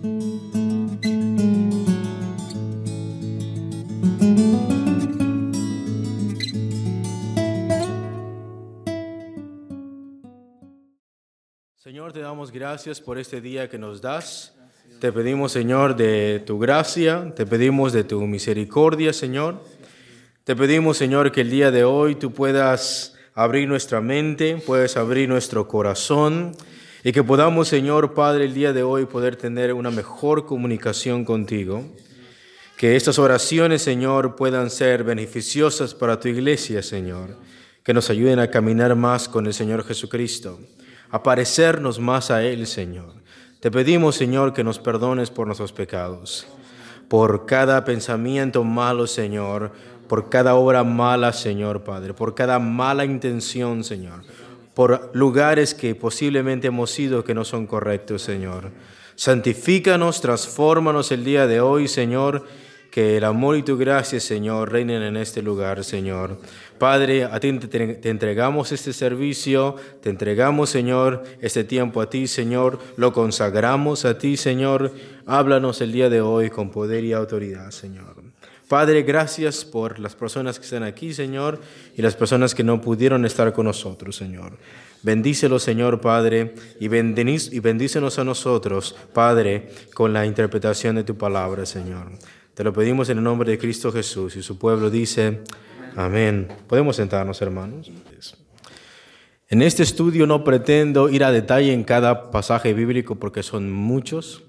Señor, te damos gracias por este día que nos das. Te pedimos, Señor, de tu gracia, te pedimos de tu misericordia, Señor. Te pedimos, Señor, que el día de hoy tú puedas abrir nuestra mente, puedas abrir nuestro corazón y que podamos, Señor Padre, el día de hoy poder tener una mejor comunicación contigo. Que estas oraciones, Señor, puedan ser beneficiosas para tu iglesia, Señor. Que nos ayuden a caminar más con el Señor Jesucristo, a parecernos más a Él, Señor. Te pedimos, Señor, que nos perdones por nuestros pecados, por cada pensamiento malo, Señor, por cada obra mala, Señor Padre, por cada mala intención, Señor, por lugares que posiblemente hemos ido que no son correctos, Señor. Santifícanos, transfórmanos el día de hoy, Señor. Que el amor y tu gracia, Señor, reinen en este lugar, Señor. Padre, a ti te entregamos este servicio, te entregamos, Señor, este tiempo a ti, Señor. Lo consagramos a ti, Señor. Háblanos el día de hoy con poder y autoridad, Señor. Padre, gracias por las personas que están aquí, Señor, y las personas que no pudieron estar con nosotros, Señor. Bendícelos, Señor, Padre, y bendícenos a nosotros, Padre, con la interpretación de tu palabra, Señor. Te lo pedimos en el nombre de Cristo Jesús, y su pueblo dice, amén. Podemos sentarnos, hermanos. En este estudio no pretendo ir a detalle en cada pasaje bíblico porque son muchos.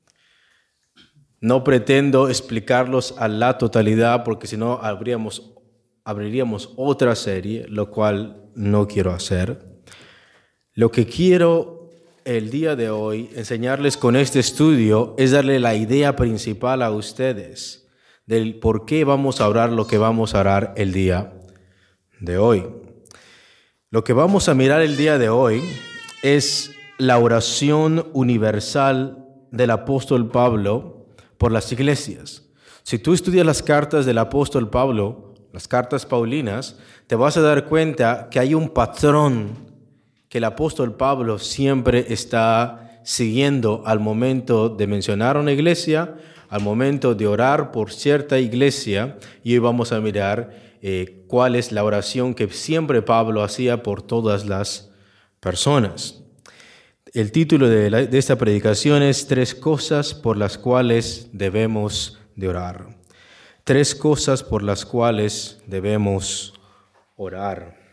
No pretendo explicarlos a la totalidad porque si no abriríamos otra serie, lo cual no quiero hacer. Lo que quiero el día de hoy enseñarles con este estudio es darle la idea principal a ustedes del por qué vamos a orar lo que vamos a orar el día de hoy. Lo que vamos a mirar el día de hoy es la oración universal del apóstol Pablo por las iglesias. Si tú estudias las cartas del apóstol Pablo, las cartas paulinas, te vas a dar cuenta que hay un patrón que el apóstol Pablo siempre está siguiendo al momento de mencionar una iglesia, al momento de orar por cierta iglesia, y hoy vamos a mirar cuál es la oración que siempre Pablo hacía por todas las personas. El título de esta predicación es 3 cosas por las cuales debemos de orar. 3 cosas por las cuales debemos orar.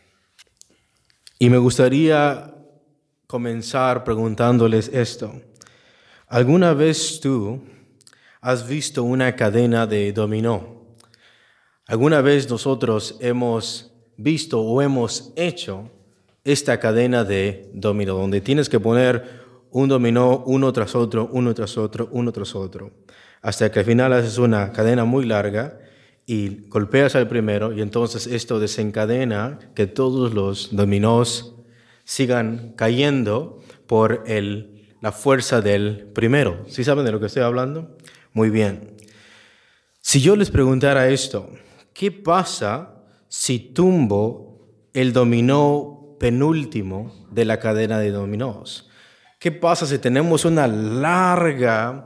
Y me gustaría comenzar preguntándoles esto. ¿Alguna vez tú has visto una cadena de dominó? ¿Alguna vez nosotros hemos visto o hemos hecho esta cadena de dominó, donde tienes que poner un dominó uno tras otro, uno tras otro, uno tras otro, hasta que al final haces una cadena muy larga y golpeas al primero y entonces esto desencadena que todos los dominós sigan cayendo por la fuerza del primero? ¿Sí saben de lo que estoy hablando? Muy bien. Si yo les preguntara esto, ¿qué pasa si tumbo el dominó penúltimo de la cadena de dominós? ¿Qué pasa si tenemos una larga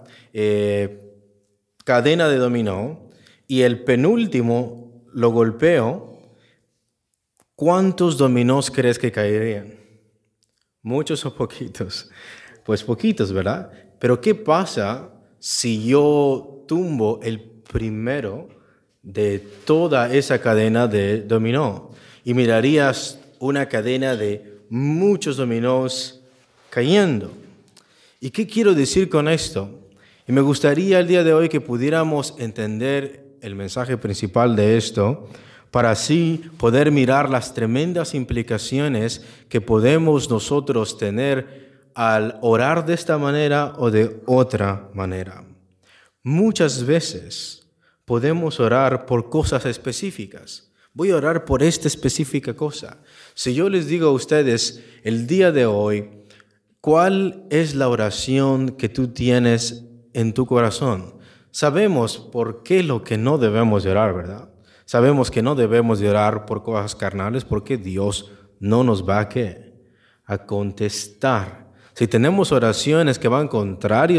cadena de dominó y el penúltimo lo golpeo? ¿Cuántos dominós crees que caerían? ¿Muchos o poquitos? Pues poquitos, ¿verdad? Pero ¿qué pasa si yo tumbo el primero de toda esa cadena de dominó? Y mirarías una cadena de muchos dominós cayendo. ¿Y qué quiero decir con esto? Y me gustaría el día de hoy que pudiéramos entender el mensaje principal de esto, para así poder mirar las tremendas implicaciones que podemos nosotros tener al orar de esta manera o de otra manera. Muchas veces podemos orar por cosas específicas. Voy a orar por esta específica cosa. Si yo les digo a ustedes el día de hoy, ¿cuál es la oración que tú tienes en tu corazón? Sabemos por qué lo que no debemos de orar, ¿verdad? Sabemos que no debemos de orar por cosas carnales porque Dios no nos va a contestar. Si tenemos oraciones que van contrario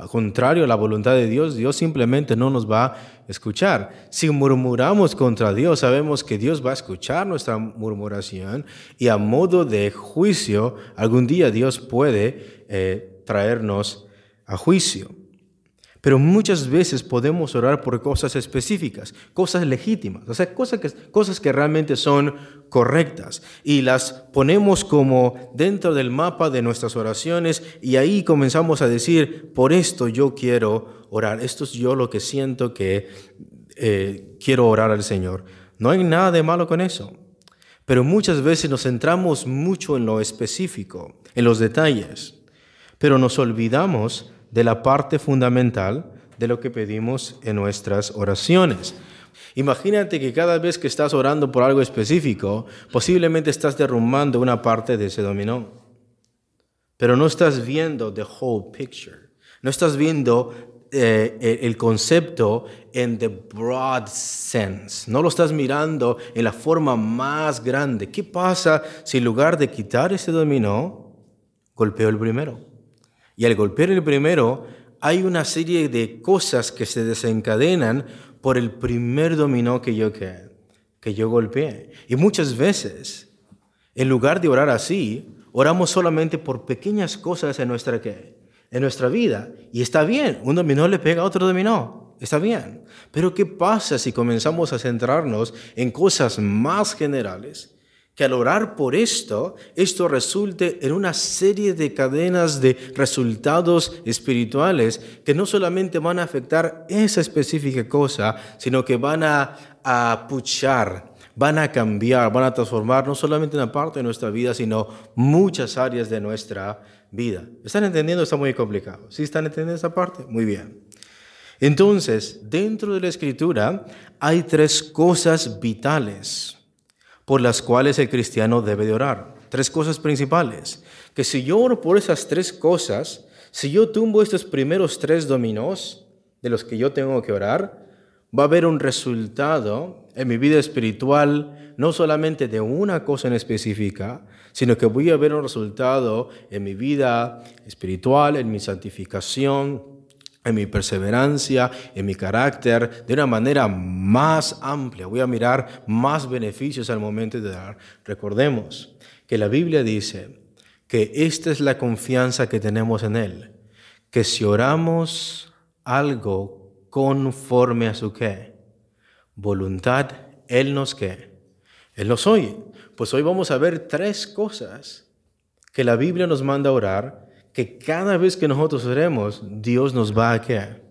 a la voluntad de Dios, Dios simplemente no nos va a escuchar. Si murmuramos contra Dios, sabemos que Dios va a escuchar nuestra murmuración y a modo de juicio, algún día Dios puede traernos a juicio. Pero muchas veces podemos orar por cosas específicas, cosas legítimas, o sea, cosas que realmente son correctas y las ponemos como dentro del mapa de nuestras oraciones y ahí comenzamos a decir, por esto yo quiero orar, esto es yo lo que siento que quiero orar al Señor. No hay nada de malo con eso, pero muchas veces nos centramos mucho en lo específico, en los detalles, pero nos olvidamos de la parte fundamental de lo que pedimos en nuestras oraciones. Imagínate que cada vez que estás orando por algo específico, posiblemente estás derrumbando una parte de ese dominó. Pero no estás viendo the whole picture. No estás viendo el concepto en the broad sense. No lo estás mirando en la forma más grande. ¿Qué pasa si en lugar de quitar ese dominó, golpeo el primero? Y al golpear el primero, hay una serie de cosas que se desencadenan por el primer dominó que yo golpeé. Y muchas veces, en lugar de orar así, oramos solamente por pequeñas cosas en nuestra vida. Y está bien, un dominó le pega a otro dominó, está bien. Pero ¿qué pasa si comenzamos a centrarnos en cosas más generales? Que al orar por esto resulte en una serie de cadenas de resultados espirituales que no solamente van a afectar esa específica cosa, sino que van a puchar, van a cambiar, van a transformar no solamente una parte de nuestra vida, sino muchas áreas de nuestra vida. ¿Están entendiendo? Está muy complicado. ¿Sí están entendiendo esa parte? Muy bien. Entonces, dentro de la Escritura hay 3 cosas vitales por las cuales el cristiano debe de orar. 3 cosas principales. Que si yo oro por esas 3 cosas, si yo tumbo estos primeros 3 dominós de los que yo tengo que orar, va a haber un resultado en mi vida espiritual, no solamente de una cosa en específica, sino que voy a ver un resultado en mi vida espiritual, en mi santificación, en mi perseverancia, en mi carácter, de una manera más amplia. Voy a mirar más beneficios al momento de dar. Recordemos que la Biblia dice que esta es la confianza que tenemos en Él, que si oramos algo conforme a su ¿qué? Voluntad, Él nos ¿qué? Él nos oye. Pues hoy vamos a ver 3 cosas que la Biblia nos manda a orar, que cada vez que nosotros oremos, Dios nos va a ¿qué?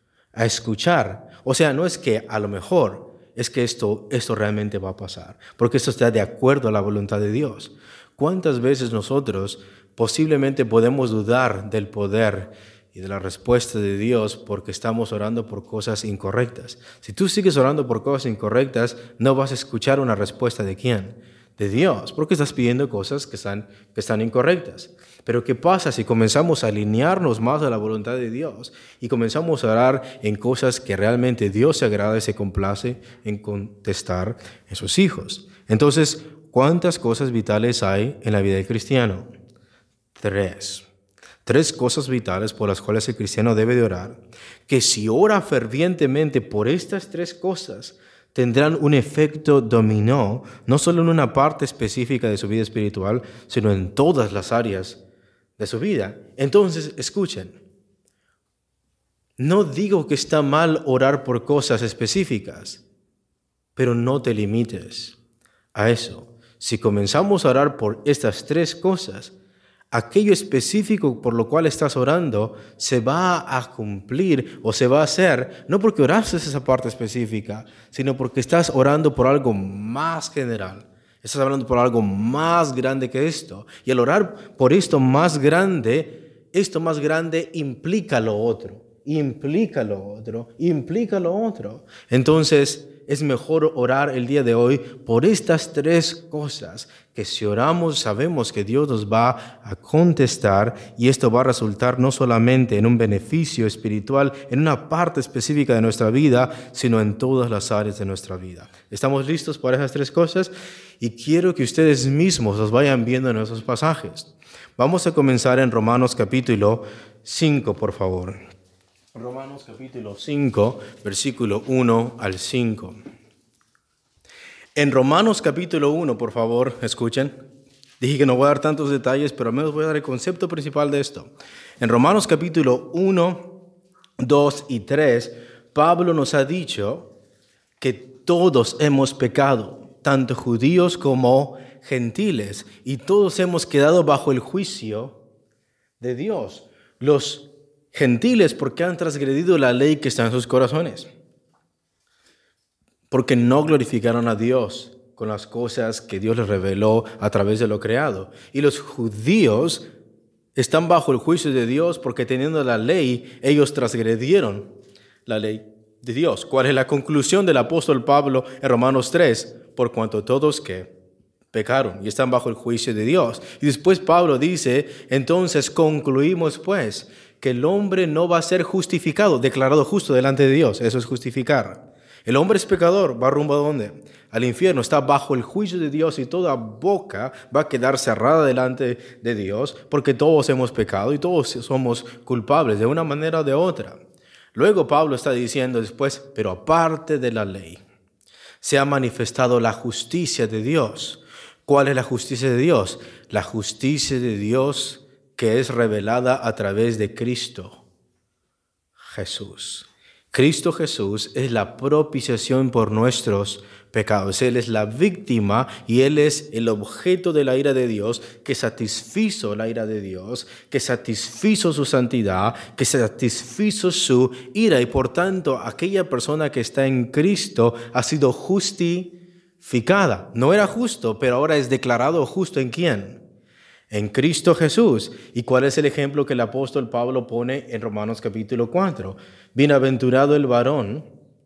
A escuchar. O sea, no es que a lo mejor, es que esto realmente va a pasar, porque esto está de acuerdo a la voluntad de Dios. ¿Cuántas veces nosotros posiblemente podemos dudar del poder y de la respuesta de Dios porque estamos orando por cosas incorrectas? Si tú sigues orando por cosas incorrectas, no vas a escuchar una respuesta ¿de quién? De Dios, porque estás pidiendo cosas que están incorrectas. Pero ¿qué pasa si comenzamos a alinearnos más a la voluntad de Dios y comenzamos a orar en cosas que realmente Dios se agrada y se complace en contestar en sus hijos? Entonces, ¿cuántas cosas vitales hay en la vida del cristiano? 3. 3 cosas vitales por las cuales el cristiano debe de orar, que si ora fervientemente por estas 3 cosas, tendrán un efecto dominó, no solo en una parte específica de su vida espiritual, sino en todas las áreas de su vida. Entonces, escuchen, no digo que está mal orar por cosas específicas, pero no te limites a eso. Si comenzamos a orar por estas 3 cosas, aquello específico por lo cual estás orando se va a cumplir o se va a hacer, no porque oraste esa parte específica, sino porque estás orando por algo más general. Estás hablando por algo más grande que esto. Y al orar por esto más grande implica lo otro, implica lo otro, implica lo otro. Entonces, es mejor orar el día de hoy por estas 3 cosas, que si oramos sabemos que Dios nos va a contestar y esto va a resultar no solamente en un beneficio espiritual, en una parte específica de nuestra vida, sino en todas las áreas de nuestra vida. ¿Estamos listos para esas 3 cosas? y quiero que ustedes mismos los vayan viendo en esos pasajes. Vamos a comenzar en Romanos capítulo 5, por favor. Romanos capítulo 5, versículo 1 al 5. En Romanos capítulo 1, por favor, escuchen. Dije que no voy a dar tantos detalles, pero al menos voy a dar el concepto principal de esto. En Romanos capítulo 1, 2 y 3, Pablo nos ha dicho que todos hemos pecado, tanto judíos como gentiles, y todos hemos quedado bajo el juicio de Dios. Los gentiles porque han transgredido la ley que está en sus corazones, porque no glorificaron a Dios con las cosas que Dios les reveló a través de lo creado. Y los judíos están bajo el juicio de Dios porque teniendo la ley, ellos transgredieron la ley de Dios. ¿Cuál es la conclusión del apóstol Pablo en Romanos 3? Por cuanto todos que pecaron y están bajo el juicio de Dios. Y después Pablo dice, entonces concluimos pues que el hombre no va a ser justificado, declarado justo delante de Dios. Eso es justificar. El hombre es pecador, va rumbo a ¿dónde? Al infierno, está bajo el juicio de Dios y toda boca va a quedar cerrada delante de Dios porque todos hemos pecado y todos somos culpables de una manera o de otra. Luego Pablo está diciendo después, pero aparte de la ley, se ha manifestado la justicia de Dios. ¿Cuál es la justicia de Dios? La justicia de Dios que es revelada a través de Cristo Jesús. Cristo Jesús es la propiciación por nuestros pecados. Él es la víctima y Él es el objeto de la ira de Dios, que satisfizo la ira de Dios, que satisfizo su santidad, que satisfizo su ira. Y por tanto, aquella persona que está en Cristo ha sido justificada. No era justo, pero ahora es declarado justo. ¿En quién? En Cristo Jesús. ¿Y cuál es el ejemplo que el apóstol Pablo pone en Romanos capítulo 4? Bienaventurado el varón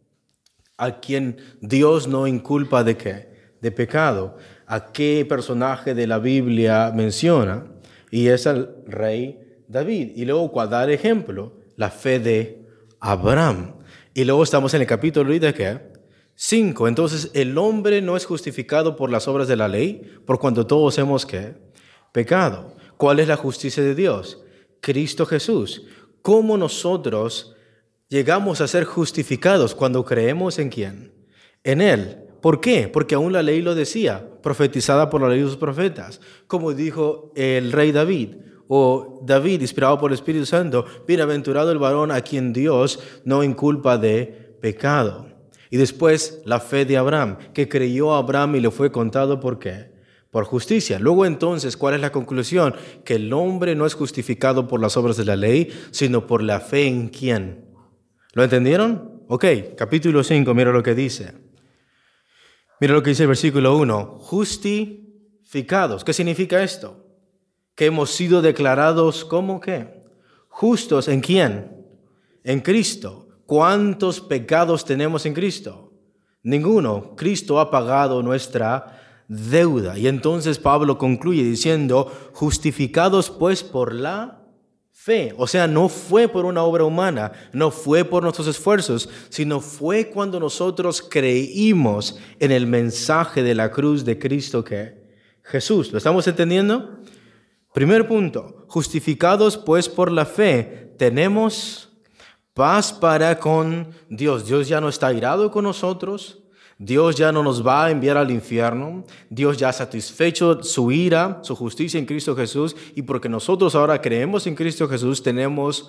a quien Dios no inculpa ¿de qué? De pecado. ¿A qué personaje de la Biblia menciona? Y es al rey David. Y luego, ¿cuál da el ejemplo? La fe de Abraham. Y luego estamos en el capítulo ¿de qué? 5. Entonces, el hombre no es justificado por las obras de la ley, por cuanto todos hemos ¿qué? Pecado. ¿Cuál es la justicia de Dios? Cristo Jesús. ¿Cómo nosotros llegamos a ser justificados cuando creemos en quién? En Él. ¿Por qué? Porque aún la ley lo decía, profetizada por la ley de los profetas. Como dijo el rey David, o David, inspirado por el Espíritu Santo, bienaventurado el varón a quien Dios no inculpa de pecado. Y después la fe de Abraham, que creyó a Abraham y le fue contado ¿por qué? Por justicia. Luego entonces, ¿cuál es la conclusión? Que el hombre no es justificado por las obras de la ley, sino por la fe en ¿quién? ¿Lo entendieron? Ok, capítulo 5, mira lo que dice. Mira lo que dice el versículo 1. Justificados. ¿Qué significa esto? Que hemos sido declarados ¿cómo qué? Justos ¿en quién? En Cristo. ¿Cuántos pecados tenemos en Cristo? Ninguno. Cristo ha pagado nuestra deuda. Y entonces Pablo concluye diciendo, justificados pues por la fe. O sea, no fue por una obra humana, no fue por nuestros esfuerzos, sino fue cuando nosotros creímos en el mensaje de la cruz de Cristo que Jesús. ¿Lo estamos entendiendo? Primer punto, justificados pues por la fe, tenemos paz para con Dios. Dios ya no está airado con nosotros. Dios ya no nos va a enviar al infierno. Dios ya ha satisfecho su ira, su justicia en Cristo Jesús. Y porque nosotros ahora creemos en Cristo Jesús, tenemos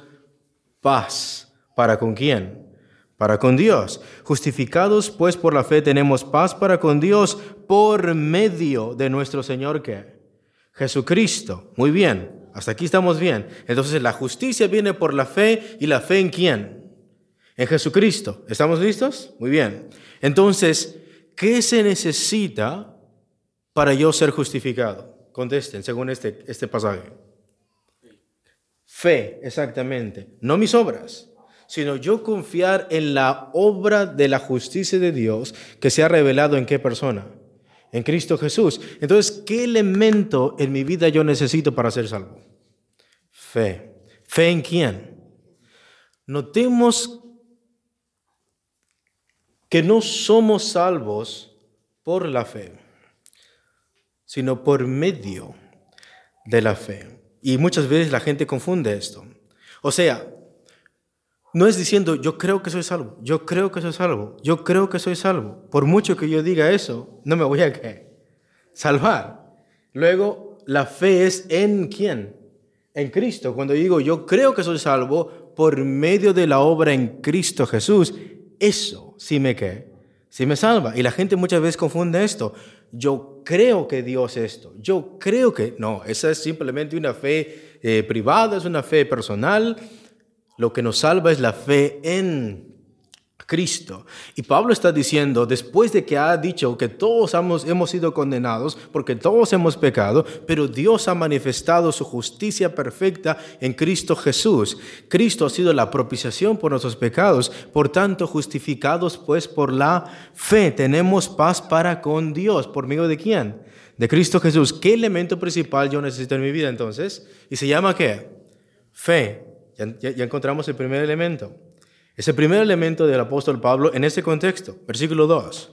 paz. ¿Para con quién? Para con Dios. Justificados pues por la fe, tenemos paz para con Dios por medio de nuestro Señor, ¿qué? Jesucristo. Muy bien. Hasta aquí estamos bien. Entonces la justicia viene por la fe. ¿Y la fe en quién? En Jesucristo. ¿Estamos listos? Muy bien. Entonces, ¿qué se necesita para yo ser justificado? Contesten, según este pasaje. Fe, exactamente. No mis obras, sino yo confiar en la obra de la justicia de Dios que se ha revelado en qué persona. En Cristo Jesús. Entonces, ¿qué elemento en mi vida yo necesito para ser salvo? Fe. ¿Fe en quién? Notemos que no somos salvos por la fe. sino por medio de la fe. Y muchas veces la gente confunde esto. O sea, no es diciendo, yo creo que soy salvo, yo creo que soy salvo, yo creo que soy salvo. Por mucho que yo diga eso, no me voy a salvar. Luego, la fe es ¿en quién? En Cristo. Cuando digo, yo creo que soy salvo por medio de la obra en Cristo Jesús, eso sí me salva. Y la gente muchas veces confunde esto. Yo creo que Dios es esto. Yo creo que... No, esa es simplemente una fe privada, es una fe personal. Lo que nos salva es la fe en Cristo. Y Pablo está diciendo, después de que ha dicho que todos hemos sido condenados, porque todos hemos pecado, pero Dios ha manifestado su justicia perfecta en Cristo Jesús. Cristo ha sido la propiciación por nuestros pecados, por tanto, justificados pues por la fe, tenemos paz para con Dios. ¿Por medio de quién? De Cristo Jesús. ¿Qué elemento principal yo necesito en mi vida entonces? ¿Y se llama qué? Fe. Ya encontramos el primer elemento. Es el primer elemento del apóstol Pablo en este contexto. Versículo 2.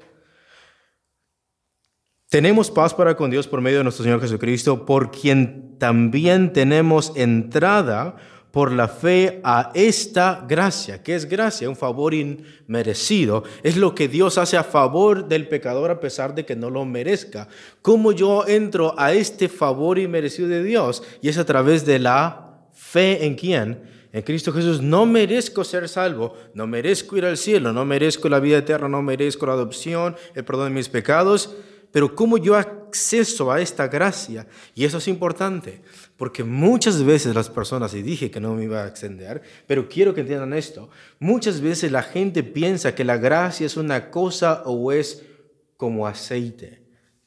Tenemos paz para con Dios por medio de nuestro Señor Jesucristo, por quien también tenemos entrada por la fe a esta gracia. ¿Qué es gracia? Un favor inmerecido. Es lo que Dios hace a favor del pecador a pesar de que no lo merezca. ¿Cómo yo entro a este favor inmerecido de Dios? Y es a través de la fe en quién? En Cristo Jesús. No merezco ser salvo, no merezco ir al cielo, no merezco la vida eterna, no merezco la adopción, el perdón de mis pecados, pero ¿cómo yo acceso a esta gracia? Y eso es importante, porque muchas veces las personas, y dije que no me iba a extender, pero quiero que entiendan esto, muchas veces la gente piensa que la gracia es una cosa o es como aceite.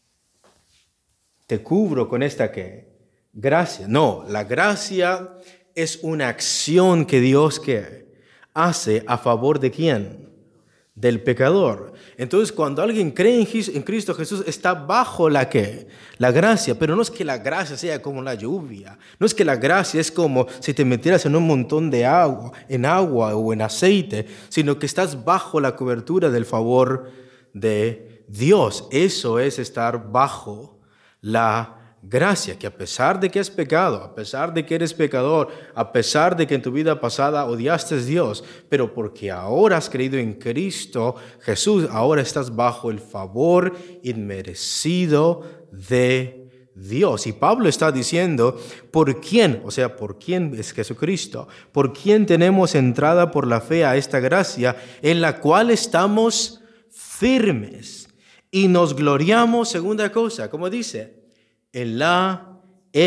Te cubro con esta ¿qué? Gracia. No, la gracia es una acción que Dios hace a favor de ¿quién? Del pecador. Entonces, cuando alguien cree en Cristo Jesús, está bajo la gracia. Pero no es que la gracia sea como la lluvia. No es que la gracia es como si te metieras en un montón de agua, o en aceite, sino que estás bajo la cobertura del favor de Dios. Eso es estar bajo la gracia, que a pesar de que has pecado, a pesar de que eres pecador, a pesar de que en tu vida pasada odiaste a Dios, pero porque ahora has creído en Cristo Jesús, ahora estás bajo el favor inmerecido de Dios. Y Pablo está diciendo, ¿por quién? O sea, ¿por quién es Jesucristo? ¿Por quién tenemos entrada por la fe a esta gracia en la cual estamos firmes y nos gloriamos? Segunda cosa, ¿cómo dice? En la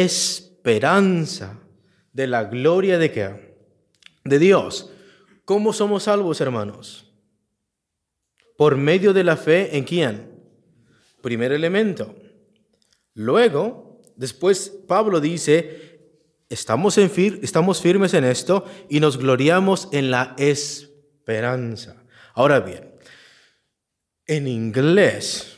esperanza de la gloria de ¿qué? De Dios. ¿Cómo somos salvos, hermanos? Por medio de la fe, ¿en quién? Primer elemento. Luego, después Pablo dice, estamos firmes en esto y nos gloriamos en la esperanza. Ahora bien, en inglés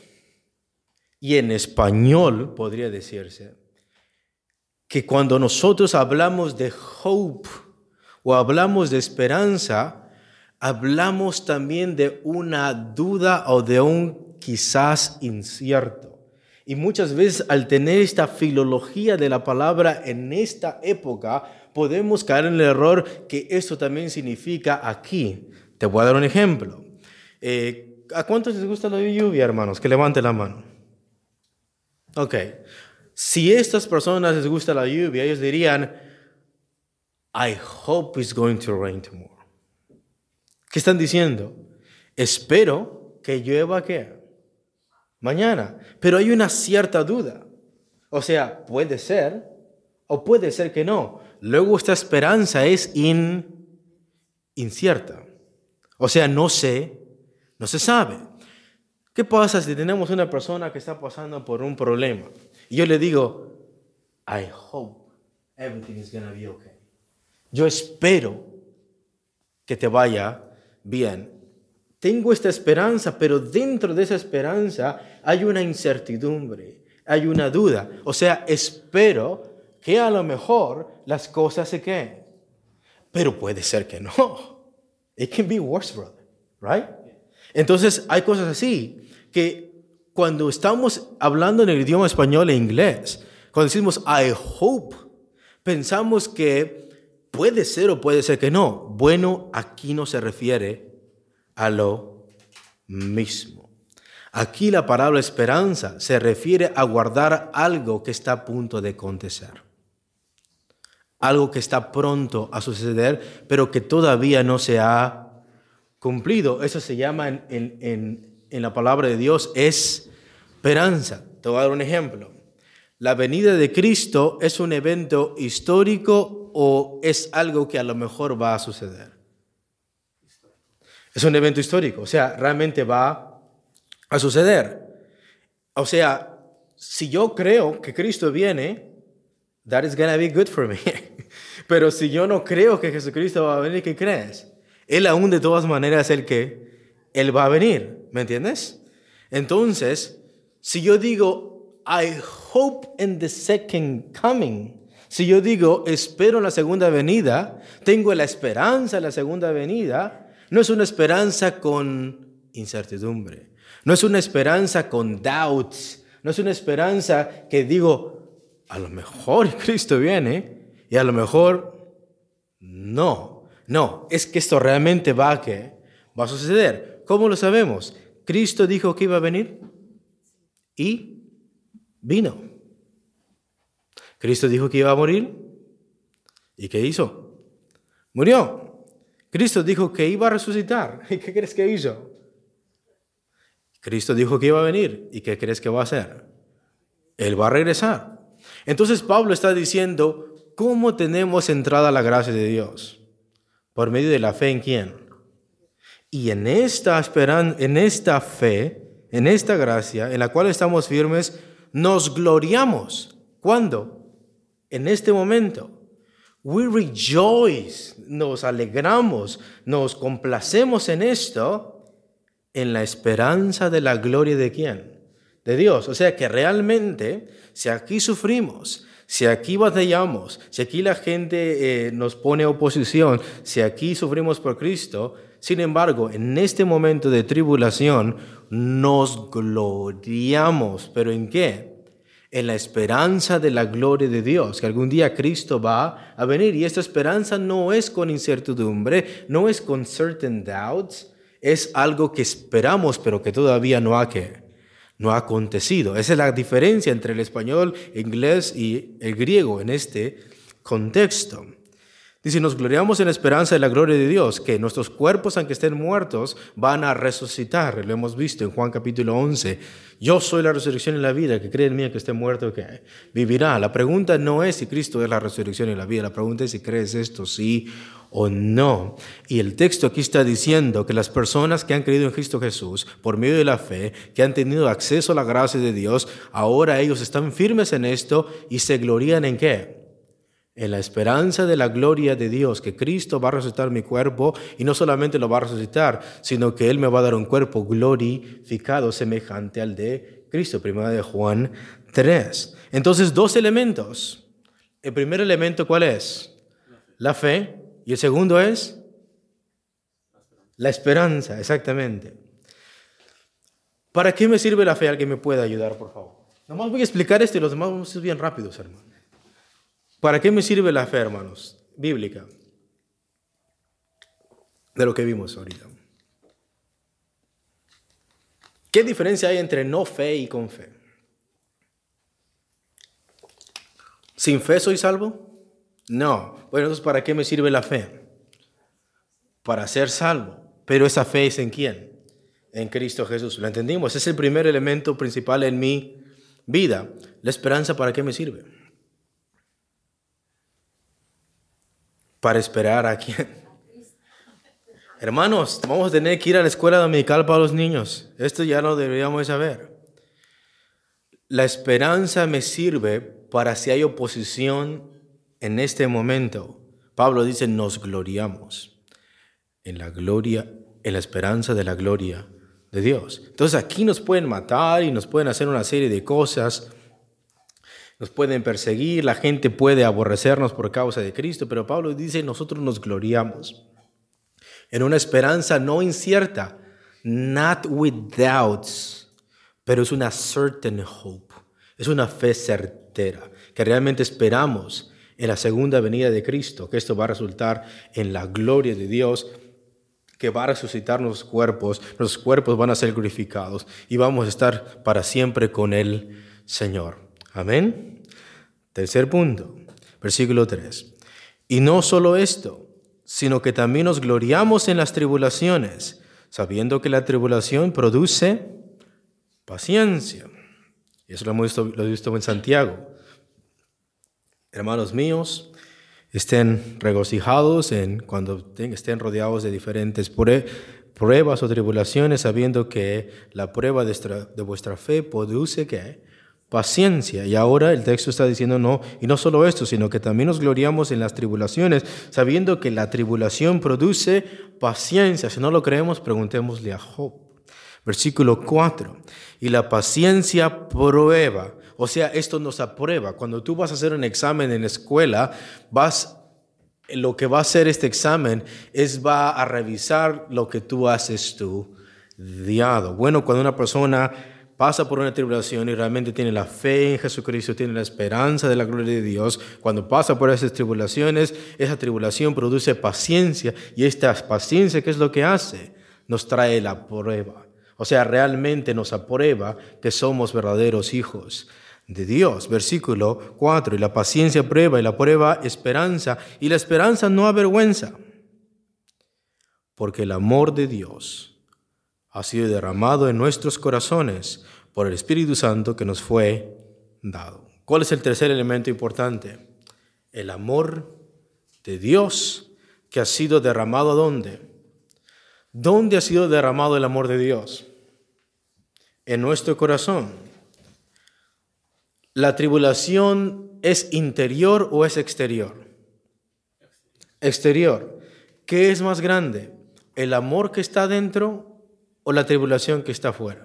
y en español podría decirse que cuando nosotros hablamos de hope o hablamos de esperanza, hablamos también de una duda o de un quizás incierto. Y muchas veces al tener esta filología de la palabra en esta época, podemos caer en el error que esto también significa aquí. Te voy a dar un ejemplo. ¿A cuántos les gusta la lluvia, hermanos? Que levante la mano. Ok, si a estas personas les gusta la lluvia, ellos dirían, I hope it's going to rain tomorrow. ¿Qué están diciendo? Espero que llueva ¿qué? Mañana. Pero hay una cierta duda. O sea, puede ser o puede ser que no. Luego esta esperanza es incierta. O sea, no se sabe. ¿Qué pasa si tenemos una persona que está pasando por un problema? Y yo le digo, I hope everything is going to be okay. Yo espero que te vaya bien. Tengo esta esperanza, pero dentro de esa esperanza hay una incertidumbre, hay una duda. O sea, espero que a lo mejor las cosas se queden. Pero puede ser que no. It can be worse, brother, right? Entonces hay cosas así que cuando estamos hablando en el idioma español e inglés, cuando decimos I hope, pensamos que puede ser o puede ser que no. Bueno, aquí no se refiere a lo mismo. Aquí la palabra esperanza se refiere a guardar algo que está a punto de acontecer. Algo que está pronto a suceder, pero que todavía no se ha cumplido. Eso se llama en la palabra de Dios esperanza. Te voy a dar un ejemplo. ¿La venida de Cristo es un evento histórico o es algo que a lo mejor va a suceder? Es un evento histórico, o sea, realmente va a suceder. O sea, si yo creo que Cristo viene, that is gonna be good for me. Pero si yo no creo que Jesucristo va a venir, ¿qué crees? Él aún de todas maneras es el que Él va a venir, ¿me entiendes? Entonces, si yo digo, I hope in the second coming, si yo digo, espero en la segunda venida, tengo la esperanza en la segunda venida, no es una esperanza con incertidumbre, no es una esperanza con doubts, no es una esperanza que digo, a lo mejor Cristo viene y a lo mejor no. No, es que esto realmente va a suceder. ¿Cómo lo sabemos? Cristo dijo que iba a venir y vino. Cristo dijo que iba a morir ¿y qué hizo? Murió. Cristo dijo que iba a resucitar ¿y qué crees que hizo? Cristo dijo que iba a venir ¿y qué crees que va a hacer? Él va a regresar. Entonces Pablo está diciendo, ¿cómo tenemos entrada a la gracia de Dios? ¿Por medio de la fe en quién? Y en esta esperanza, en esta fe, en esta gracia, en la cual estamos firmes, nos gloriamos. ¿Cuándo? En este momento. We rejoice, nos alegramos, nos complacemos en esto, en la esperanza de la gloria de quién? De Dios. O sea que realmente, si aquí sufrimos, si aquí batallamos, si aquí la gente nos pone oposición, si aquí sufrimos por Cristo, sin embargo, en este momento de tribulación nos gloriamos. ¿Pero en qué? En la esperanza de la gloria de Dios, que algún día Cristo va a venir. Y esta esperanza no es con incertidumbre, no es con certain doubts, es algo que esperamos, pero que todavía no ha acontecido. Esa es la diferencia entre el español, el inglés y el griego en este contexto. Dice, nos gloriamos en la esperanza de la gloria de Dios, que nuestros cuerpos, aunque estén muertos, van a resucitar. Lo hemos visto en Juan capítulo 11. Yo soy la resurrección y la vida, que cree en mí, que esté muerto, que vivirá. La pregunta no es si Cristo es la resurrección y la vida. La pregunta es si crees esto, sí o no. Y el texto aquí está diciendo que las personas que han creído en Cristo Jesús, por medio de la fe, que han tenido acceso a la gracia de Dios, ahora ellos están firmes en esto y se glorían ¿en qué? En la esperanza de la gloria de Dios, que Cristo va a resucitar mi cuerpo y no solamente lo va a resucitar, sino que Él me va a dar un cuerpo glorificado semejante al de Cristo. Primera de Juan 3. Entonces, dos elementos. El primer elemento, ¿cuál es? La fe. Y el segundo es la esperanza, exactamente. ¿Para qué me sirve la fe? ¿Alguien me puede ayudar, por favor? Nomás voy a explicar esto y los demás vamos a ser bien rápidos, hermano. ¿Para qué me sirve la fe, hermanos? Bíblica. De lo que vimos ahorita. ¿Qué diferencia hay entre no fe y con fe? ¿Sin fe soy salvo? No. Bueno, entonces, ¿para qué me sirve la fe? Para ser salvo. Pero esa fe es ¿en quién? En Cristo Jesús. ¿Lo entendimos? Ese es el primer elemento principal en mi vida. ¿La esperanza para qué me sirve? ¿Para esperar a quién? Hermanos, vamos a tener que ir a la escuela dominical para los niños. Esto ya lo deberíamos saber. La esperanza me sirve para si hay oposición en este momento. Pablo dice, nos gloriamos en la gloria, en la esperanza de la gloria de Dios. Entonces aquí nos pueden matar y nos pueden hacer una serie de cosas. Nos pueden perseguir, la gente puede aborrecernos por causa de Cristo, pero Pablo dice, nosotros nos gloriamos en una esperanza no incierta, not with doubts, pero es una certain hope, es una fe certera, que realmente esperamos en la segunda venida de Cristo, que esto va a resultar en la gloria de Dios, que va a resucitar nuestros cuerpos van a ser glorificados y vamos a estar para siempre con el Señor. Amén. Tercer punto, versículo 3. Y no solo esto, sino que también nos gloriamos en las tribulaciones, sabiendo que la tribulación produce paciencia. Y eso lo hemos visto en Santiago. Hermanos míos, estén regocijados cuando estén rodeados de diferentes pruebas o tribulaciones, sabiendo que la prueba de vuestra fe produce ¿qué? Paciencia. Y ahora el texto está diciendo no, y no solo esto, sino que también nos gloriamos en las tribulaciones, sabiendo que la tribulación produce paciencia. Si no lo creemos, preguntémosle a Job. Versículo 4. Y la paciencia prueba. O sea, esto nos aprueba. Cuando tú vas a hacer un examen en la escuela, lo que va a hacer este examen va a revisar lo que tú has estudiado. Bueno, cuando una persona pasa por una tribulación y realmente tiene la fe en Jesucristo, tiene la esperanza de la gloria de Dios, cuando pasa por esas tribulaciones, esa tribulación produce paciencia, y esta paciencia, ¿qué es lo que hace? Nos trae la prueba. O sea, realmente nos aprueba que somos verdaderos hijos de Dios. Versículo 4. Y la paciencia prueba, y la prueba esperanza, y la esperanza no avergüenza, porque el amor de Dios ha sido derramado en nuestros corazones por el Espíritu Santo que nos fue dado. ¿Cuál es el tercer elemento importante? El amor de Dios que ha sido derramado, ¿dónde? ¿Dónde ha sido derramado el amor de Dios? En nuestro corazón. ¿La tribulación es interior o es exterior? Exterior. ¿Qué es más grande? ¿El amor que está dentro o la tribulación que está afuera?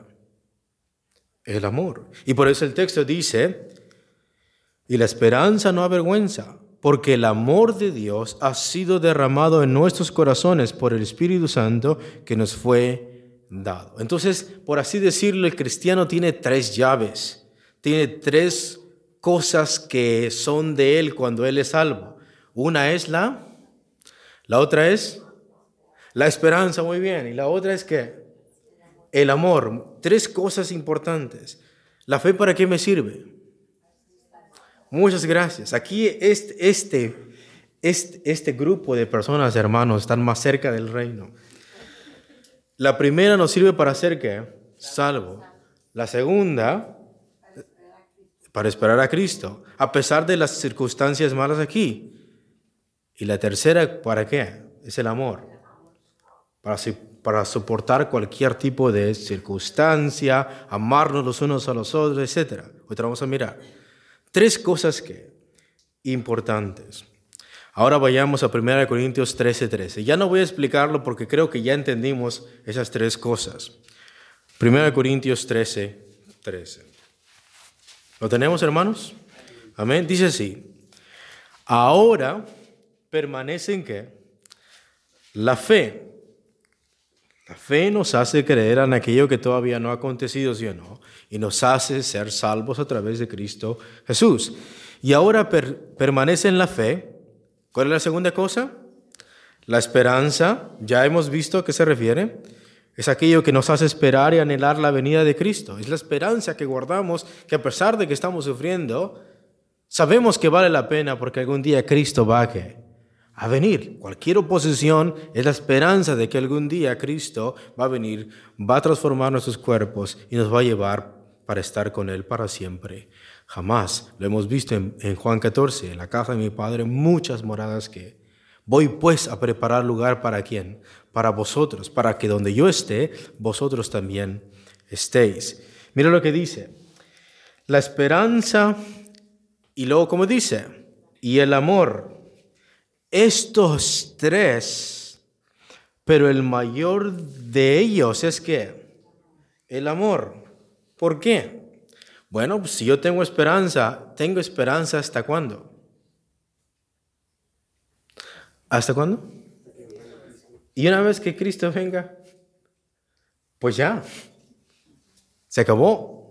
El amor. Y por eso el texto dice, y la esperanza no avergüenza, porque el amor de Dios ha sido derramado en nuestros corazones por el Espíritu Santo que nos fue dado. Entonces, por así decirlo, el cristiano tiene 3 llaves. Tiene 3 cosas que son de él cuando él es salvo. Una es la otra es la esperanza, muy bien. Y la otra es ¿qué? El amor. 3 cosas importantes. ¿La fe para qué me sirve? Muchas gracias. Aquí este grupo de personas, hermanos, están más cerca del reino. La primera nos sirve para ser ¿qué? Salvo. La segunda, para esperar a Cristo, a pesar de las circunstancias malas aquí. Y la tercera, ¿para qué? Es el amor. Para soportar cualquier tipo de circunstancia, amarnos los unos a los otros, etc. Ahorita vamos a mirar. 3 cosas importantes. Ahora vayamos a 1 Corintios 13:13. Ya no voy a explicarlo porque creo que ya entendimos esas 3 cosas. 1 Corintios 13:13. ¿Lo tenemos, hermanos? Amén. Dice así. Ahora permanecen ¿qué? La fe. La fe nos hace creer en aquello que todavía no ha acontecido, ¿sí o no? Y nos hace ser salvos a través de Cristo Jesús. Y ahora permanece en la fe. ¿Cuál es la segunda cosa? La esperanza. Ya hemos visto a qué se refiere. Es aquello que nos hace esperar y anhelar la venida de Cristo. Es la esperanza que guardamos, que a pesar de que estamos sufriendo, sabemos que vale la pena porque algún día Cristo va a venir. Cualquier oposición es la esperanza de que algún día Cristo va a venir, va a transformar nuestros cuerpos y nos va a llevar para estar con Él para siempre. Jamás. Lo hemos visto en Juan 14, en la casa de mi Padre, muchas moradas que voy pues a preparar lugar para ¿quién? Para vosotros, para que donde yo esté, vosotros también estéis. Mira lo que dice. La esperanza y luego como dice, y el amor. Estos 3, pero el mayor de ellos es ¿qué? El amor. ¿Por qué? Bueno, pues si yo tengo esperanza ¿hasta cuándo? ¿Hasta cuándo? Y una vez que Cristo venga, pues ya, se acabó.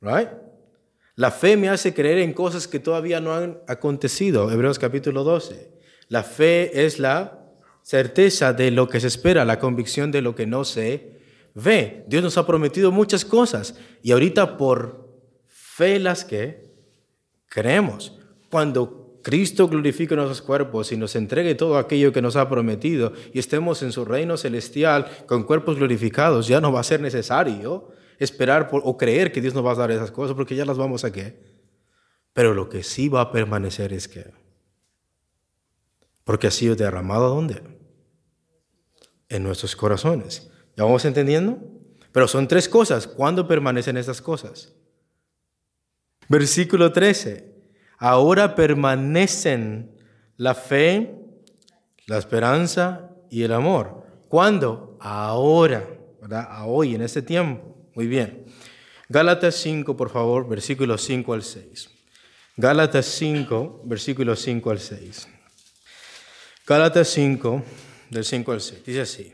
Right? La fe me hace creer en cosas que todavía no han acontecido. Hebreos capítulo 12. La fe es la certeza de lo que se espera, la convicción de lo que no se ve. Dios nos ha prometido muchas cosas y ahorita por fe las que creemos. Cuando Cristo glorifique nuestros cuerpos y nos entregue todo aquello que nos ha prometido y estemos en su reino celestial con cuerpos glorificados, ya no va a ser necesario esperar o creer que Dios nos va a dar esas cosas porque ya las vamos a ¿qué? Pero lo que sí va a permanecer es que porque ha sido derramado ¿dónde? En nuestros corazones. ¿Ya vamos entendiendo? Pero son tres cosas. ¿Cuándo permanecen estas cosas? Versículo 13. Ahora permanecen la fe, la esperanza y el amor. ¿Cuándo? Ahora, ¿verdad? A hoy, en este tiempo. Muy bien. Gálatas 5, por favor, versículos 5 al 6. Gálatas 5, versículos 5 al 6. Gálatas 5, del 5 al 6. Dice así.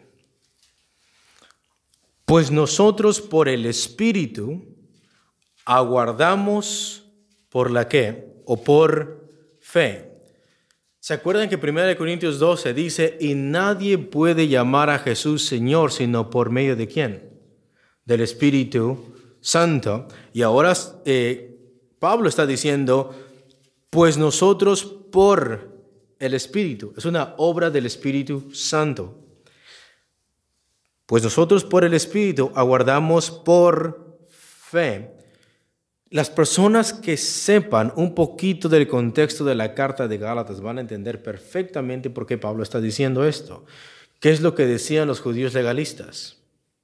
Pues nosotros por el Espíritu aguardamos por la ¿qué? O por fe. ¿Se acuerdan que 1 Corintios 12 dice, y nadie puede llamar a Jesús Señor sino por medio de quién? Del Espíritu Santo. Y ahora Pablo está diciendo, pues nosotros por el Espíritu. Es una obra del Espíritu Santo. Pues nosotros por el Espíritu aguardamos por fe. Las personas que sepan un poquito del contexto de la carta de Gálatas van a entender perfectamente por qué Pablo está diciendo esto. ¿Qué es lo que decían los judíos legalistas?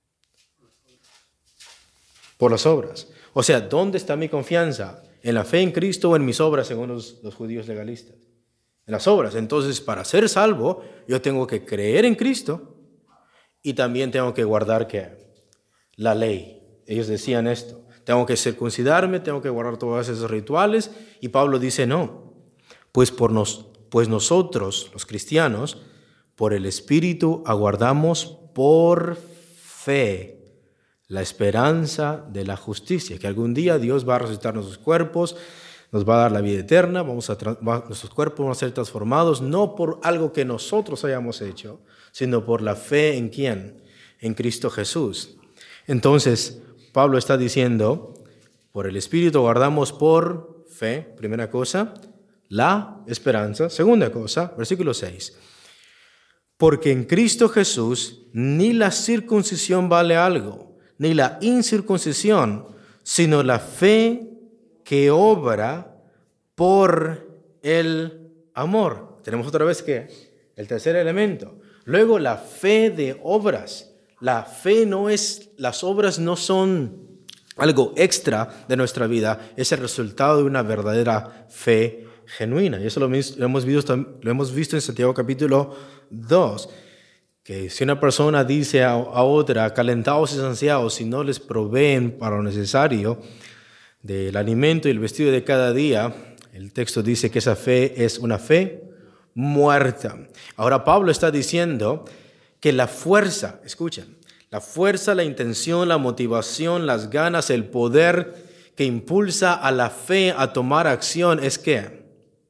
Por las obras. O sea, ¿dónde está mi confianza? ¿En la fe en Cristo o en mis obras según los judíos legalistas? En las obras. Entonces, para ser salvo, yo tengo que creer en Cristo y también tengo que guardar ¿qué? La ley. Ellos decían esto. Tengo que circuncidarme, tengo que guardar todos esos rituales. Y Pablo dice, no. Pues nosotros, los cristianos, por el Espíritu aguardamos por fe la esperanza de la justicia, que algún día Dios va a resucitar nuestros cuerpos, nos va a dar la vida eterna, nuestros cuerpos van a ser transformados, no por algo que nosotros hayamos hecho, sino por la fe en ¿quién? En Cristo Jesús. Entonces, Pablo está diciendo, por el Espíritu guardamos por fe, primera cosa, la esperanza. Segunda cosa, versículo 6. Porque en Cristo Jesús ni la circuncisión vale algo, ni la incircuncisión, sino la fe que obra por el amor. Tenemos otra vez que el tercer elemento. Luego la fe de obras. La fe no es, las obras no son algo extra de nuestra vida, es el resultado de una verdadera fe genuina. Y eso lo hemos visto en Santiago capítulo 2, que si una persona dice a otra, calentados y saciados, si no les proveen para lo necesario del alimento y el vestido de cada día, el texto dice que esa fe es una fe muerta. Ahora Pablo está diciendo que la fuerza, escuchen, la fuerza, la intención, la motivación, las ganas, el poder que impulsa a la fe a tomar acción es ¿qué?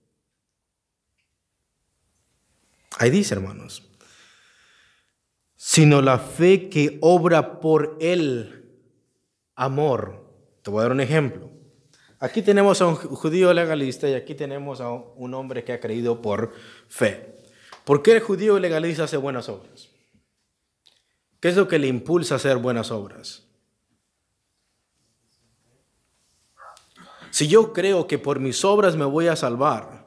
Ahí dice, hermanos, sino la fe que obra por el amor. Te voy a dar un ejemplo. Aquí tenemos a un judío legalista y aquí tenemos a un hombre que ha creído por fe. ¿Por qué el judío legalista hace buenas obras? ¿Qué es lo que le impulsa a hacer buenas obras? Si yo creo que por mis obras me voy a salvar,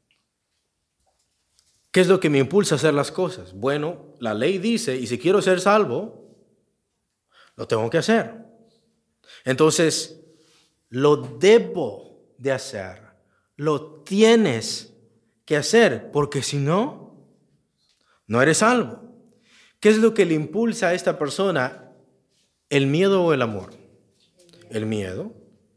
¿qué es lo que me impulsa a hacer las cosas? Bueno, la ley dice, y si quiero ser salvo, lo tengo que hacer. Entonces, lo debo de hacer, lo tienes que hacer, porque si no, no eres salvo. ¿Qué es lo que le impulsa a esta persona? ¿El miedo o el amor? El miedo.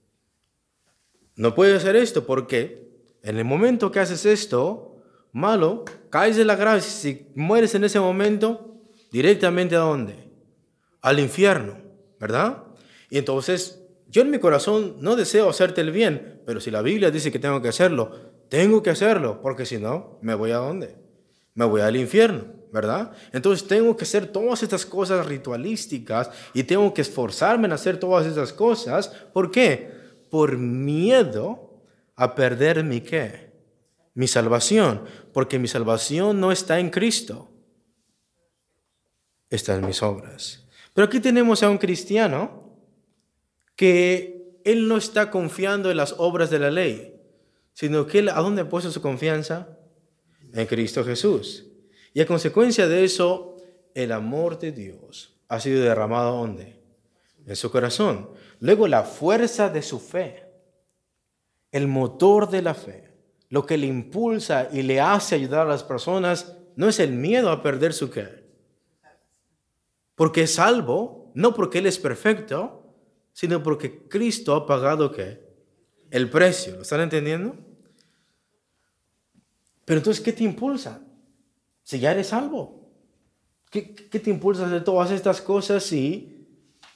No puedes hacer esto porque en el momento que haces esto malo, caes de la gracia. Si mueres en ese momento, directamente ¿a dónde? Al infierno, ¿verdad? Y entonces Yo en mi corazón no deseo hacerte el bien, pero si la Biblia dice que tengo que hacerlo, porque si no, ¿me voy a dónde? Me voy al infierno, ¿verdad? Entonces tengo que hacer todas estas cosas ritualísticas y tengo que esforzarme en hacer todas estas cosas. ¿Por qué? Por miedo a perder mi ¿qué? Mi salvación, porque mi salvación no está en Cristo, está en mis obras. Pero aquí tenemos a un cristiano que él no está confiando en las obras de la ley, sino que él, ¿a dónde ha puesto su confianza? En Cristo Jesús. Y a consecuencia de eso, el amor de Dios ha sido derramado ¿dónde? En su corazón. Luego la fuerza de su fe, el motor de la fe, lo que le impulsa y le hace ayudar a las personas, no es el miedo a perder su ¿qué? Porque es salvo, no porque Él es perfecto, sino porque Cristo ha pagado ¿qué? El precio. ¿Lo están entendiendo? Pero entonces, ¿qué te impulsa? Si ya eres salvo. ¿Qué te impulsa a hacer todas estas cosas si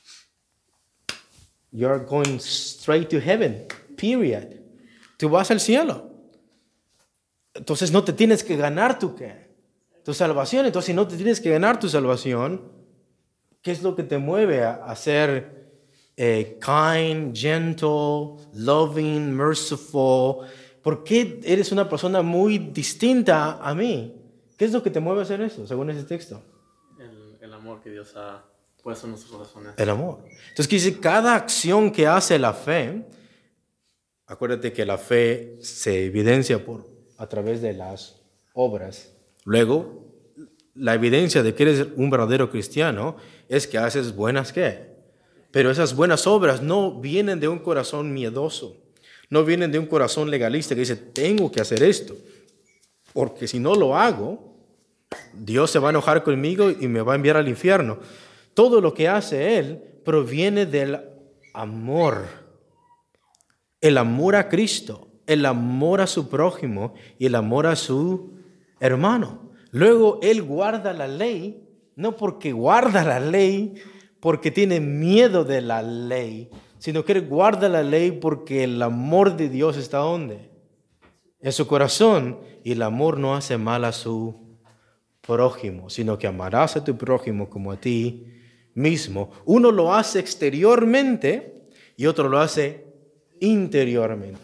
you're going straight to heaven? Period. Tú vas al cielo. Entonces no te tienes que ganar tu ¿qué? Tu salvación. Entonces si no te tienes que ganar tu salvación, ¿qué es lo que te mueve a ser kind, gentle, loving, merciful? ¿Por qué eres una persona muy distinta a mí? ¿Qué es lo que te mueve a hacer eso, según ese texto? El amor que Dios ha puesto en nuestros corazones. El amor. Entonces, ¿qué dice? Cada acción que hace la fe, acuérdate que la fe se evidencia a través de las obras. Luego, la evidencia de que eres un verdadero cristiano es que haces buenas ¿qué? Pero esas buenas obras no vienen de un corazón miedoso, no vienen de un corazón legalista que dice, tengo que hacer esto, porque si no lo hago, Dios se va a enojar conmigo y me va a enviar al infierno. Todo lo que hace Él proviene del amor, el amor a Cristo, el amor a su prójimo y el amor a su hermano. Luego Él guarda la ley, no porque guarda la ley, porque tiene miedo de la ley, sino que Él guarda la ley porque el amor de Dios está ¿dónde? En su corazón. Y el amor no hace mal a su prójimo, sino que amarás a tu prójimo como a ti mismo. Uno lo hace exteriormente y otro lo hace interiormente.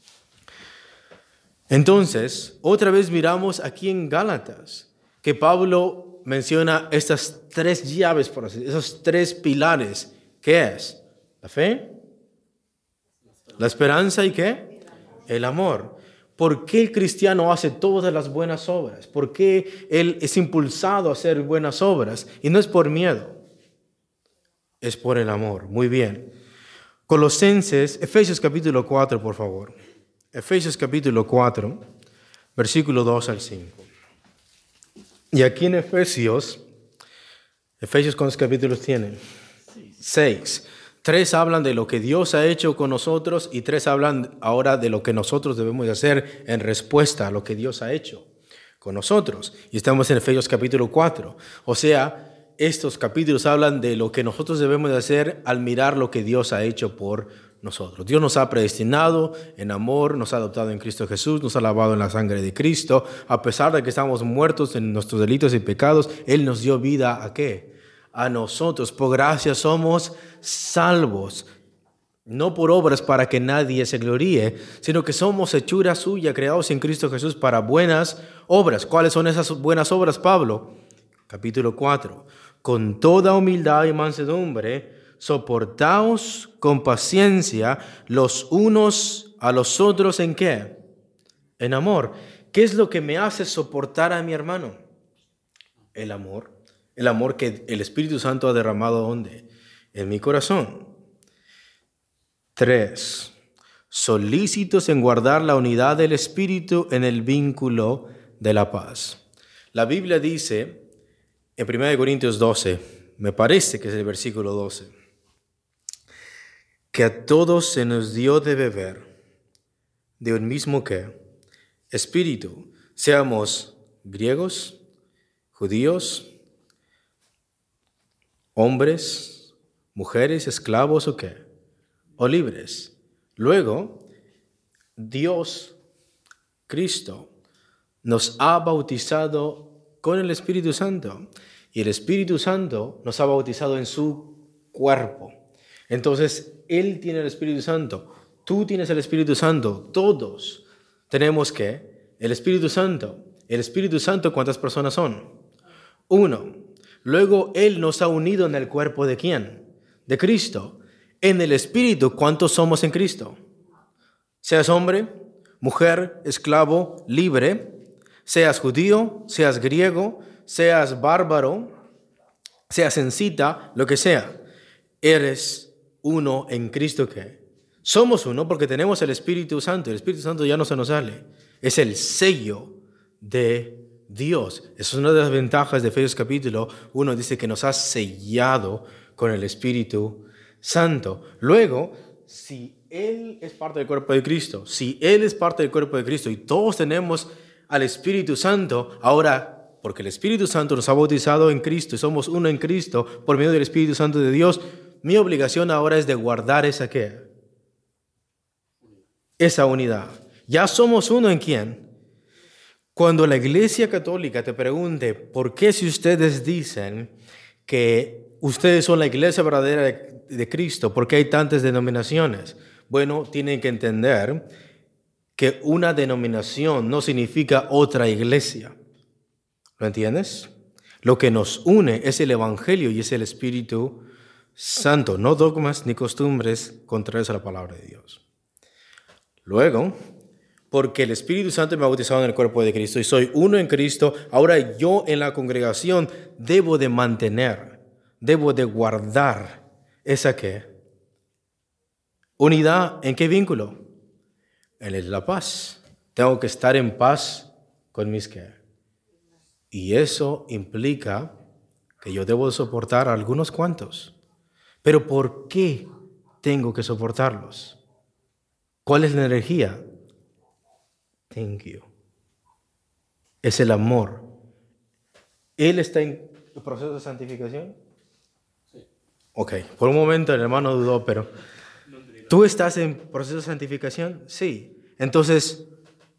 Entonces, otra vez miramos aquí en Gálatas que Pablo menciona estas tres llaves, por así decirlo, esos tres pilares. ¿Qué es? La fe, la esperanza y ¿qué? El amor. ¿Por qué el cristiano hace todas las buenas obras? ¿Por qué él es impulsado a hacer buenas obras? Y no es por miedo, es por el amor. Muy bien. Efesios capítulo 4, por favor. Efesios capítulo 4, versículo 2 al 5. Y aquí en Efesios, ¿cuántos capítulos tienen? 6. 3 hablan de lo que Dios ha hecho con nosotros y 3 hablan ahora de lo que nosotros debemos de hacer en respuesta a lo que Dios ha hecho con nosotros. Y estamos en Efesios capítulo 4. O sea, estos capítulos hablan de lo que nosotros debemos de hacer al mirar lo que Dios ha hecho por nosotros. Dios nos ha predestinado en amor, nos ha adoptado en Cristo Jesús, nos ha lavado en la sangre de Cristo. A pesar de que estamos muertos en nuestros delitos y pecados, Él nos dio vida ¿a qué? A nosotros. Por gracia somos salvos, no por obras para que nadie se gloríe, sino que somos hechura suya, creados en Cristo Jesús para buenas obras. ¿Cuáles son esas buenas obras, Pablo? Capítulo 4. Con toda humildad y mansedumbre, soportaos con paciencia los unos a los otros ¿en qué? En amor. ¿Qué es lo que me hace soportar a mi hermano? El amor. El amor que el Espíritu Santo ha derramado ¿dónde? En mi corazón. 3. Solícitos en guardar la unidad del Espíritu en el vínculo de la paz. La Biblia dice en 1 Corintios 12, me parece que es el versículo 12, que a todos se nos dio de beber de un mismo ¿qué? Espíritu, seamos griegos, judíos, hombres, mujeres, esclavos o qué, o libres. Luego, Dios, Cristo, nos ha bautizado con el Espíritu Santo. Y el Espíritu Santo nos ha bautizado en su cuerpo. Entonces, Él tiene el Espíritu Santo. Tú tienes el Espíritu Santo. Todos tenemos el Espíritu Santo. El Espíritu Santo, ¿cuántas personas son? 1. Luego, Él nos ha unido en el cuerpo ¿de quién? De Cristo. En el Espíritu, ¿cuántos somos en Cristo? Seas hombre, mujer, esclavo, libre, seas judío, seas griego, seas bárbaro, seas censita, lo que sea, eres uno en Cristo. ¿Qué? Somos uno porque tenemos el Espíritu Santo. El Espíritu Santo ya no se nos sale. Es el sello de Dios. Esa es una de las ventajas de Efesios capítulo 1. Dice que nos ha sellado con el Espíritu Santo. Luego, si Él es parte del cuerpo de Cristo, si Él es parte del cuerpo de Cristo y todos tenemos al Espíritu Santo, ahora, porque el Espíritu Santo nos ha bautizado en Cristo y somos uno en Cristo por medio del Espíritu Santo de Dios, mi obligación ahora es de guardar esa ¿qué? Esa unidad. Ya somos uno en quién. Cuando la Iglesia Católica te pregunte por qué si ustedes dicen que ustedes son la Iglesia verdadera de Cristo, ¿por qué hay tantas denominaciones? Bueno, tienen que entender que una denominación no significa otra iglesia. ¿Lo entiendes? Lo que nos une es el Evangelio y es el Espíritu Santo, no dogmas ni costumbres contrarias a la palabra de Dios. Luego, porque el Espíritu Santo me ha bautizado en el cuerpo de Cristo y soy uno en Cristo, ahora yo en la congregación debo de mantener, debo de guardar esa ¿qué? Unidad. ¿En qué vínculo? En la paz. Tengo que estar en paz con mis ¿qué? Y eso implica que yo debo soportar a algunos cuantos. Pero ¿por qué tengo que soportarlos? ¿Cuál es la energía? Thank you. Es el amor. ¿Él está en el proceso de santificación? Sí. Ok, por un momento el hermano dudó, pero ¿tú estás en proceso de santificación? Sí. Entonces,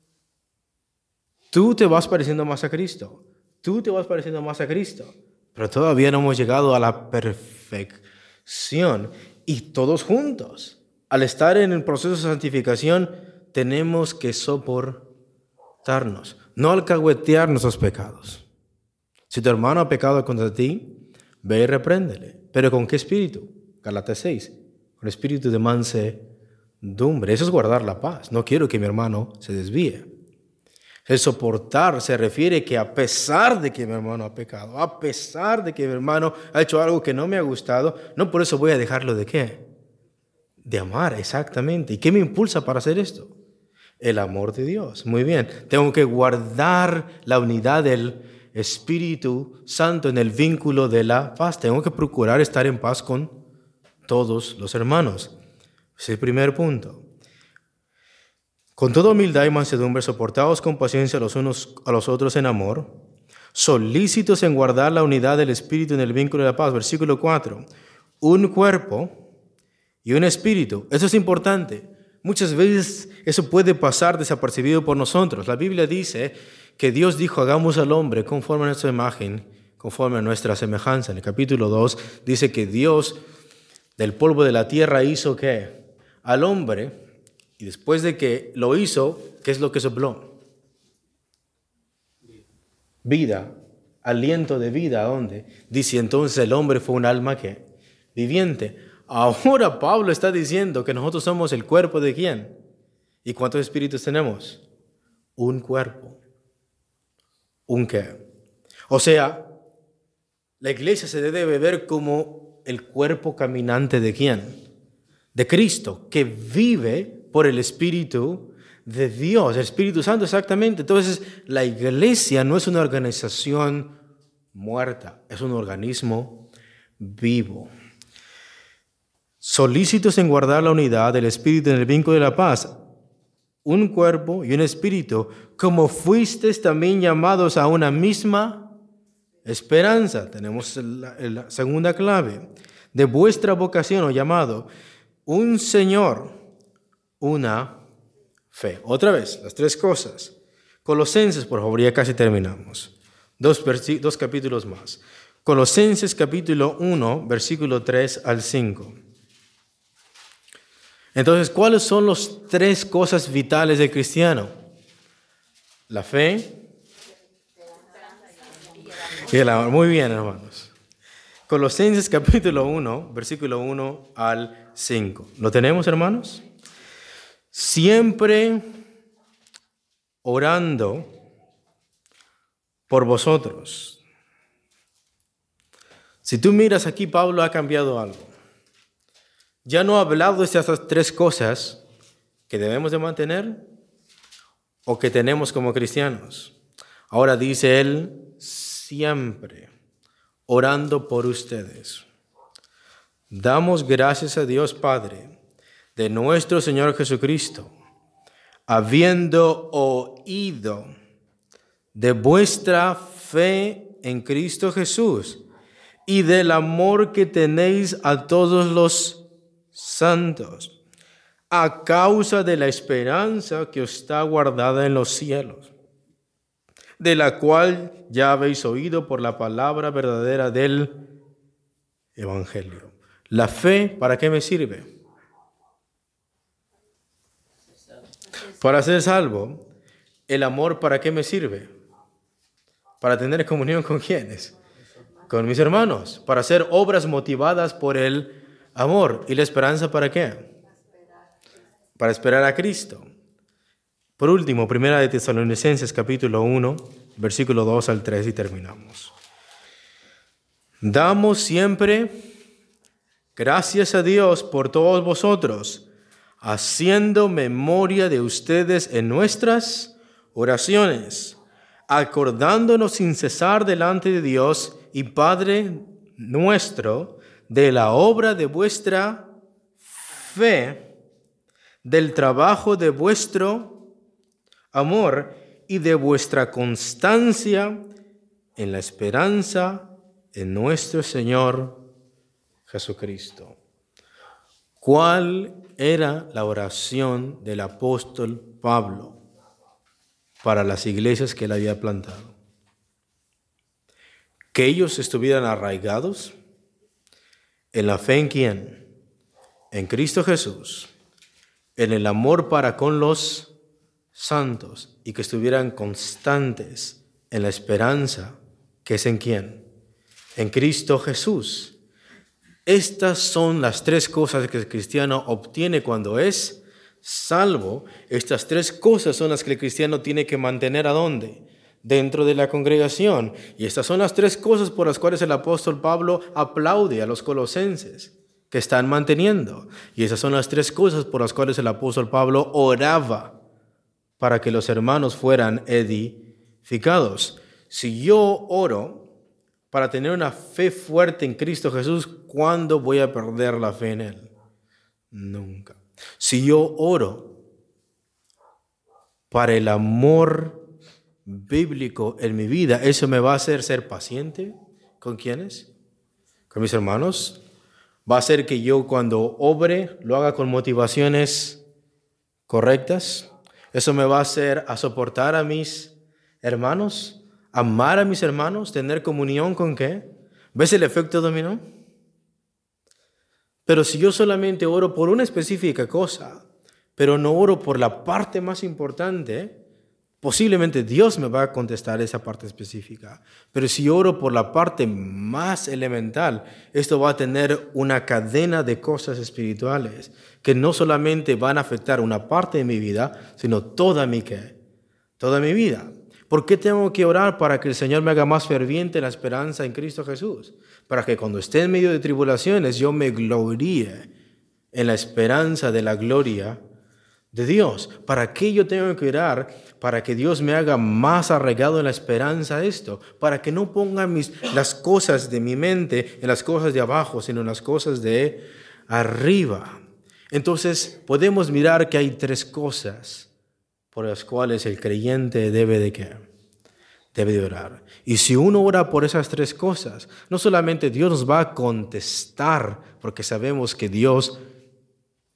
tú te vas pareciendo más a Cristo. Tú te vas pareciendo más a Cristo. Pero todavía no hemos llegado a la perfección. Y todos juntos, al estar en el proceso de santificación, tenemos que soportarnos, no alcahuetear nuestros pecados. Si tu hermano ha pecado contra ti, ve y repréndele. ¿Pero con qué espíritu? Gálatas 6. Con espíritu de mansedumbre. Eso es guardar la paz. No quiero que mi hermano se desvíe. El soportar se refiere que a pesar de que mi hermano ha pecado, a pesar de que mi hermano ha hecho algo que no me ha gustado, no por eso voy a dejarlo de ¿qué? De amar, exactamente. ¿Y qué me impulsa para hacer esto? El amor de Dios. Muy bien. Tengo que guardar la unidad del Espíritu Santo en el vínculo de la paz. Tengo que procurar estar en paz con todos los hermanos. Ese es el primer punto. Con toda humildad y mansedumbre, soportaos con paciencia los unos a los otros en amor, solícitos en guardar la unidad del Espíritu en el vínculo de la paz. Versículo 4. Un cuerpo y un espíritu. Eso es importante. Muchas veces eso puede pasar desapercibido por nosotros. La Biblia dice que Dios dijo, hagamos al hombre conforme a nuestra imagen, conforme a nuestra semejanza. En el capítulo 2 dice que Dios del polvo de la tierra hizo ¿qué? Al hombre. Y después de que lo hizo, ¿qué es lo que sopló? Vida, aliento de vida. ¿A dónde? Dice, entonces el hombre fue un alma ¿qué? Viviente. Ahora Pablo está diciendo que nosotros somos el cuerpo de ¿quién? ¿Y cuántos espíritus tenemos? Un cuerpo. ¿Un qué? O sea, la iglesia se debe ver como el cuerpo caminante de ¿quién? De Cristo, que vive por el Espíritu de Dios, el Espíritu Santo, exactamente. Entonces, la iglesia no es una organización muerta, es un organismo vivo. Solícitos en guardar la unidad del Espíritu en el vínculo de la paz, un cuerpo y un espíritu, como fuisteis también llamados a una misma esperanza. Tenemos la segunda clave de vuestra vocación o llamado. un Señor, una fe. Otra vez, las tres cosas. Colosenses, por favor, ya casi terminamos. Dos capítulos más. Colosenses capítulo 1, versículo 3 al 5. Entonces, ¿cuáles son las tres cosas vitales del cristiano? La fe y el amor. Muy bien, hermanos. Colosenses capítulo 1, versículo 1 al 5. ¿Lo tenemos, hermanos? Siempre orando por vosotros. Si tú miras aquí, Pablo ha cambiado algo. Ya no ha hablado de estas tres cosas que debemos de mantener o que tenemos como cristianos. Ahora dice él, siempre orando por ustedes. Damos gracias a Dios Padre de nuestro Señor Jesucristo, habiendo oído de vuestra fe en Cristo Jesús y del amor que tenéis a todos los santos, a causa de la esperanza que os está guardada en los cielos, de la cual ya habéis oído por la palabra verdadera del Evangelio. La fe, ¿para qué me sirve? Para ser salvo. El amor, ¿para qué me sirve? Para tener comunión con ¿quiénes? Con mis hermanos. Para hacer obras motivadas por el amor. ¿Y la esperanza para qué? Para esperar a Cristo. Por último, Primera de Tesalonicenses capítulo 1, versículo 2 al 3 y terminamos. Damos siempre gracias a Dios por todos vosotros, haciendo memoria de ustedes en nuestras oraciones, acordándonos sin cesar delante de Dios y Padre nuestro de la obra de vuestra fe, del trabajo de vuestro amor y de vuestra constancia en la esperanza en nuestro Señor Jesucristo. ¿Cuál era la oración del apóstol Pablo para las iglesias que él había plantado? Que ellos estuvieran arraigados en la fe en ¿quién? En Cristo Jesús, en el amor para con los santos y que estuvieran constantes en la esperanza que es en ¿quién? En Cristo Jesús. Estas son las tres cosas que el cristiano obtiene cuando es salvo. Estas tres cosas son las que el cristiano tiene que mantener ¿a dónde? Dentro de la congregación. Y estas son las tres cosas por las cuales el apóstol Pablo aplaude a los colosenses que están manteniendo. Y esas son las tres cosas por las cuales el apóstol Pablo oraba para que los hermanos fueran edificados. Si yo oro para tener una fe fuerte en Cristo Jesús, ¿cuándo voy a perder la fe en Él? Nunca. Si yo oro para el amor bíblico en mi vida, ¿eso me va a hacer ser paciente? ¿Con quiénes? ¿Con mis hermanos? ¿Va a hacer que yo cuando obre lo haga con motivaciones correctas? ¿Eso me va a hacer a soportar a mis hermanos? ¿Amar a mis hermanos? ¿Tener comunión con qué? ¿Ves el efecto dominó? Pero si yo solamente oro por una específica cosa, pero no oro por la parte más importante, posiblemente Dios me va a contestar esa parte específica. Pero si oro por la parte más elemental, esto va a tener una cadena de cosas espirituales que no solamente van a afectar una parte de mi vida, sino toda mi vida. ¿Por qué tengo que orar? Para que el Señor me haga más ferviente en la esperanza en Cristo Jesús. Para que cuando esté en medio de tribulaciones yo me gloríe en la esperanza de la gloria de Dios. ¿Para qué yo tengo que orar? Para que Dios me haga más arraigado en la esperanza de esto. Para que no ponga las cosas de mi mente en las cosas de abajo, sino en las cosas de arriba. Entonces podemos mirar que hay tres cosas por las cuales el creyente debe de ¿qué? Debe de orar. Y si uno ora por esas tres cosas, no solamente Dios nos va a contestar, porque sabemos que Dios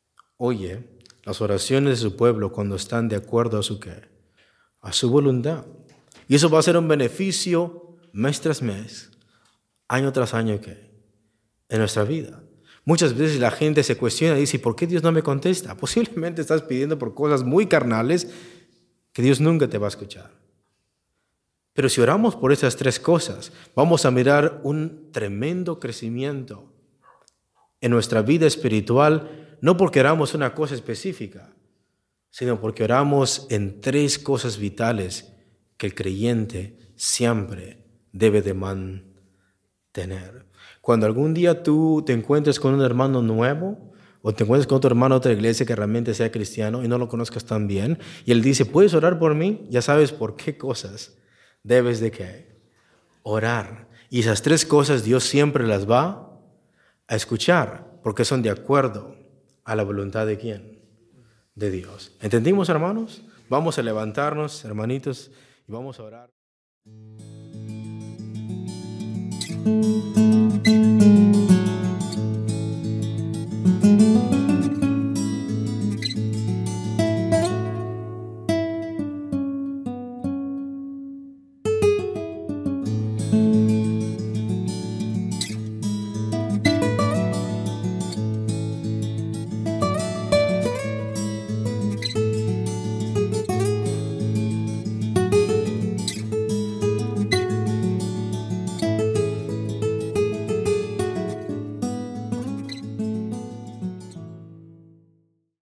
oye las oraciones de su pueblo cuando están de acuerdo a su ¿qué? A su voluntad. Y eso va a ser un beneficio mes tras mes, año tras año ¿qué? En nuestra vida. Muchas veces la gente se cuestiona y dice, ¿por qué Dios no me contesta? Posiblemente estás pidiendo por cosas muy carnales que Dios nunca te va a escuchar. Pero si oramos por esas tres cosas, vamos a mirar un tremendo crecimiento en nuestra vida espiritual, no porque oramos una cosa específica, sino porque oramos en tres cosas vitales que el creyente siempre debe de mantener. Cuando algún día tú te encuentres con un hermano nuevo o te encuentres con otro hermano de otra iglesia que realmente sea cristiano y no lo conozcas tan bien, y él dice, ¿puedes orar por mí? Ya sabes por qué cosas debes de ¿qué? Orar. Y esas tres cosas Dios siempre las va a escuchar porque son de acuerdo a la voluntad de ¿quién? De Dios. ¿Entendimos, hermanos? Vamos a levantarnos, hermanitos, y vamos a orar.